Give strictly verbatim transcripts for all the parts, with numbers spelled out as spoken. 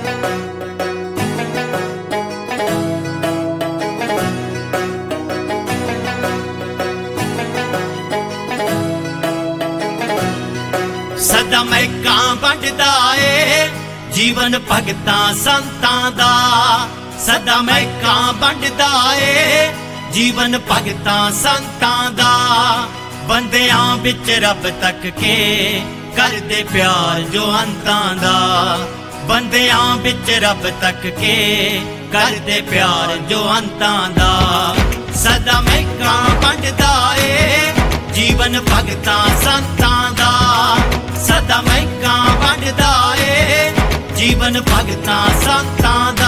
सदा महकां वंडदा ए जीवन भगतां संतां दा। सदा महकां वंडदा ए जीवन भगतां संतां दा। बंदियां विच रब तक के करदे प्यार जो अंतां दा। बंदियां विच रब तक के करदे प्यार जो अंतां दा। सदा महकां वंडदा ए जीवन भगतां संतां दा। सदा महकां वंडदा ए जीवन भगतां संतां दा।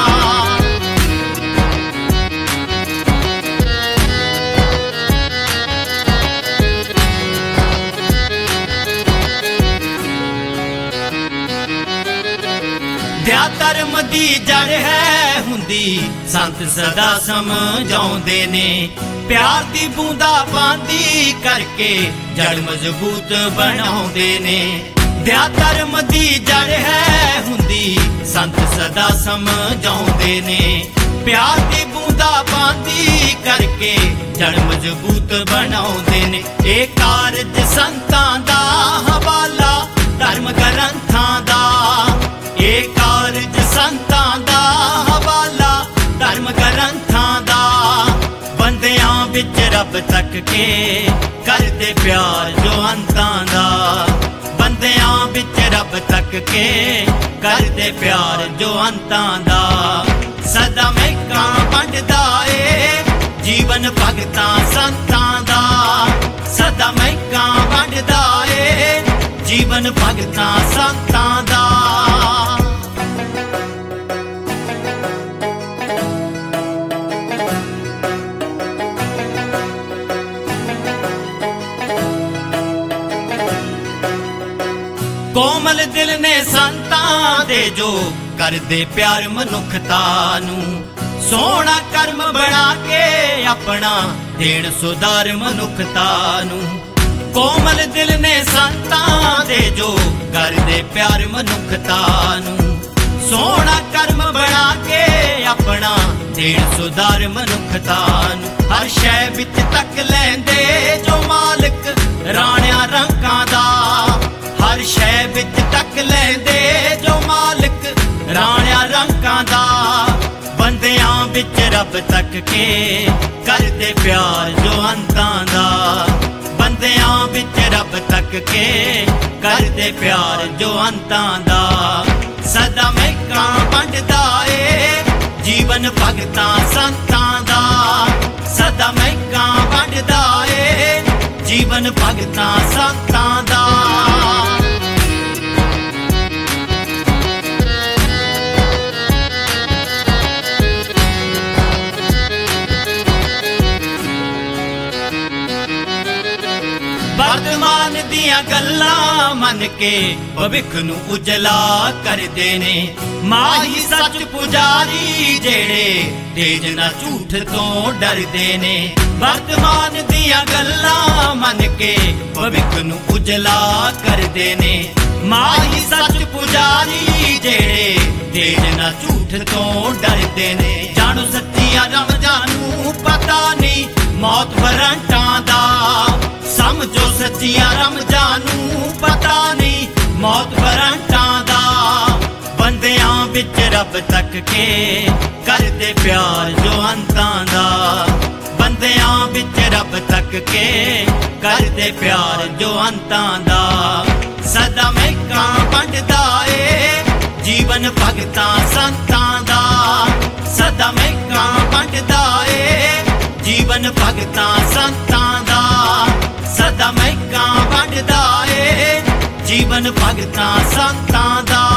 दया धर्म दी जड़ है हुंदी संत सदा समझाउंदे ने। प्यार दी बूंदा पांदी करके जड़ मजबूत बनाउंदे ने। दया धर्म दी जड़ है हुंदी संत सदा समझाउंदे ने। प्यार दी बूंदा पांदी करके जड़ मजबूत बनाउंदे ने। ए कारज संतां दा हवाला धर्म ग्रंथां दा। ए कारज संतां दा हवाला धर्म ग्रंथां दा। बंदियां विच रब तक के करदे प्यार जो अंतां दा। बंदियां विच रब तक के करदे प्यार जो अंतां दा। सदा महकां वंडदा ए जीवन भगतां संतां दा। सदा महकां वंडदा ए जीवन भगतां संतां दा। कोमल दिल ने संतां दे जो करदे प्यार मनुखता नू। सोहना कर्म बना के अपना देण सुधार मनुखता नू। कोमल दिल ने संतां दे जो करदे प्यार मनुखता नू। सोहना कर्म बना के अपना देण सुधार मनुखता नू। हर शै विच तक लैंदे जो मालिक राणियां रंगां दा। हर शै विच तक लैंदे जो मालिक राणियां रंगां दा। बंदियां विच रब तक के करदे प्यार जो अंतां दा। बंदियां विच रब तक के करदे प्यार जो अंतां दा। सदा महकां वंडदा ए जीवन भगतां संतां दा। सदा महकां वंडदा ए जीवन भगतां संतां दा। वर्तमान दियां गल्लां मन के भविख नू उजला करदे ने। माही सच पुजारी जेड़े तेज ना झूठ तो डरदे ने। वर्तमान दियां गल्लां मन के भविख नू उजला करदे ने। माही सच पुजारी जेड़े तेज ना झूठ तो डरदे ने। जानो सच्चिया रमजान नू पता नहीं मौत वरंटां दा। समझो सच्चिया रमजान नू पता नहीं मौत वरंटां दा। बंदियां विच रब तक के करदे प्यार जो अंतां दा। बंदियां विच रब तक के करदे प्यार जो अंतां दा। सदा महकां वंडदा ए जीवन भगतां संतां दा। सदा महकां वंडदा ए जीवन भगतां संतां दा। सदा महकां वंडदा ए जीवन भगतां संतां दा।